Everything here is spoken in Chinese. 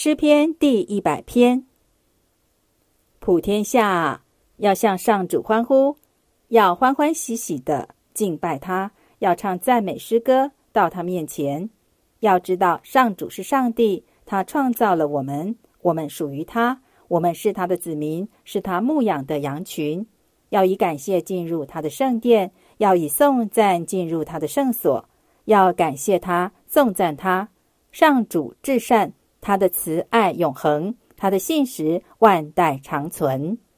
诗篇第100篇。普天下，要向上主欢呼，要欢欢喜喜地敬拜他，要唱赞美诗歌到他面前。要知道上主是上帝，他创造了我们，我们属于他，我们是他的子民，是他牧养的羊群。要以感谢进入他的圣殿，要以颂赞进入他的圣所。要感谢他，颂赞他。上主至善，他的慈爱永恒，他的信实万代长存。